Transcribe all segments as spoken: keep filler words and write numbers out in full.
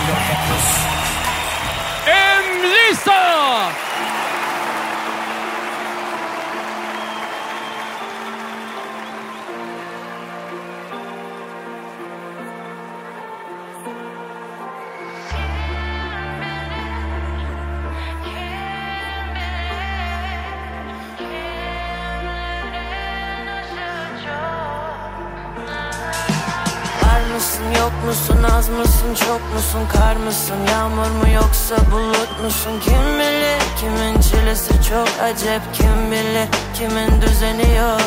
Emlisa. Yok musun, az mısın, çok musun, kar mısın, yağmur mu yoksa bulut musun? Kim bilir, kimin çilesi çok acep, kim bilir, kimin düzeni yok.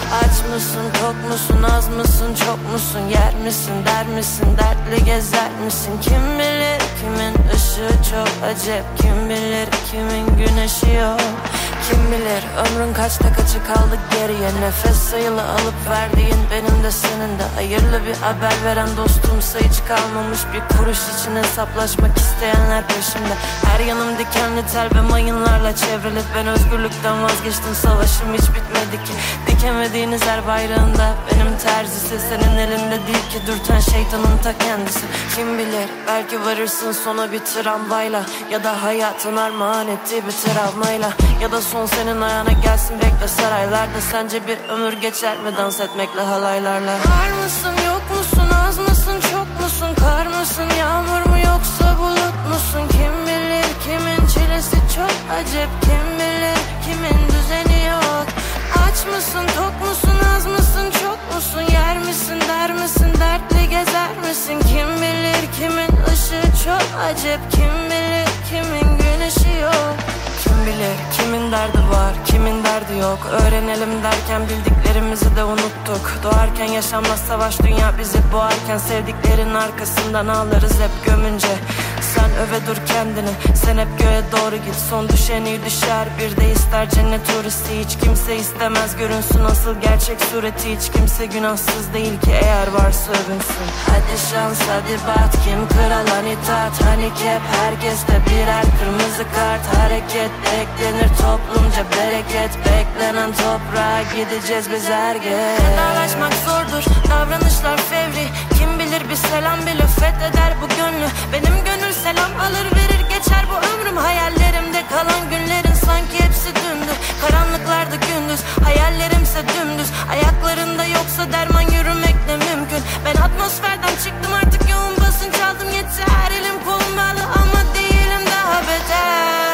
Aç mısın, tok musun, az mısın, çok musun, yer misin, der misin, dertli gezer misin? Kim bilir, kimin ışığı çok acep, kim bilir, kimin güneşi yok. Kim bilir ömrün kaçta kaçı kaldı geriye, nefes sayılı alıp verdiğin benim de senin de. Hayırlı bir haber veren dostum sayıcı kalmamış, bir kuruş için hesaplaşmak isteyenler peşimde. Her yanım dikenli tel ve mayınlarla çevrili. Ben özgürlükten vazgeçtim, savaşım hiç bitmedi ki. Dikemediğiniz her bayrağında benim terzisi, senin elinde değil ki dürten şeytanın ta kendisi. Kim bilir belki varırsın sona bir tramvayla, ya da hayatın armağan ettiği bir travmayla, ya da son senin ayağına gelsin bekle saraylarda. Sence bir ömür geçer mi dans etmekle halaylarla? Var mısın, yok musun, az mısın, çok musun, kar mısın, yağmur mu yoksa bulut musun? Kim bilir, kimin çilesi çok acep, kim bilir, kimin düzeni yok. Aç mısın, tok musun, az mısın, çok musun, yer misin, der misin, dertli gezer misin? Kim bilir, kimin ışığı çok acep, kim bilir, kimin güneşi yok. Kim bilir kimin derdi var, kimin derdi yok. Öğrenelim derken bildiklerimizi de unuttuk. Doğarken yaşanmaz savaş, dünya bizi boğarken sevdiklerin arkasından ağlarız hep gömünce. Sen öve dur kendini, sen hep göğe doğru git. Son düşen iyi düşer, bir de ister cennet turisti. Hiç kimse istemez görünsün asıl gerçek sureti. Hiç kimse günahsız değil ki eğer varsa övünsün. Hadi şans hadi bat, kim kralan itaat. Hani hep herkeste birer kırmızı kart. Hareket eklenir toplumca bereket. Beklenen toprağa gideceğiz biz her gün. Vedalaşmak zordur, davranışlar fevri. Kim bilir bir selam bile fetheder bu gönlü. Benim gönül selam alır verir geçer bu ömrüm. Hayallerimde kalan günlerin sanki hepsi dündü. Karanlıklarda gündüz, hayallerimse dümdüz. Ayaklarında yoksa derman yürümek de mümkün. Ben atmosferden çıktım artık, yoğun basınç aldım yeter. Elim kolum bağlı ama değilim daha beter.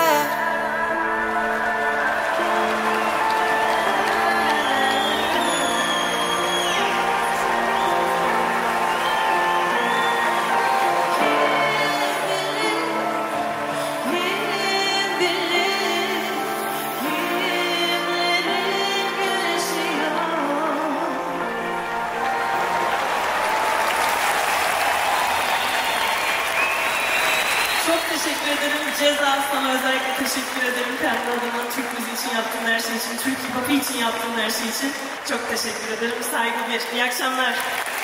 Çok teşekkür ederim. Ceza, sana özellikle teşekkür ederim. Kendi adıma Türk müziği için yaptığın her şey için, Türk hip hop'u için yaptığın her şey için çok teşekkür ederim. Saygı bir. İyi akşamlar.